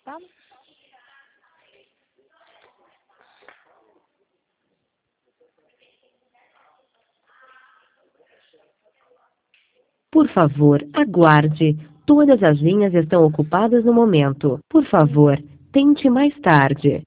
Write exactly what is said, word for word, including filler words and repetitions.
tá? Por favor, aguarde. Todas as linhas estão ocupadas no momento. Por favor, tente mais tarde.